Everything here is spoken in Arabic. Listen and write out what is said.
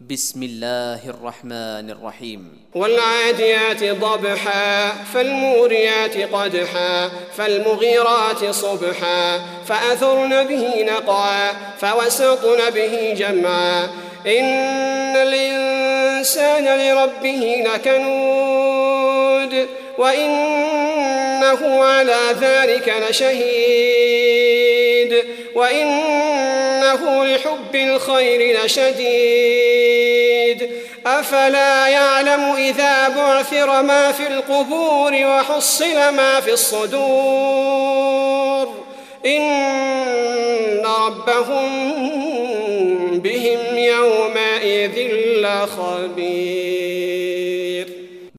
بسم الله الرحمن الرحيم. والعاديات ضبحا فالموريات قدحا فالمغيرات صبحا فأثرن به نقعا فوسطن به جمعا إن الإنسان لربه لكنود وإنه على ذلك لشهيد وإنه لحب الخير لشديد أفلا يعلم إذا بعثر ما في القبور وحصل ما في الصدور إن ربهم بهم يومئذ لخبير.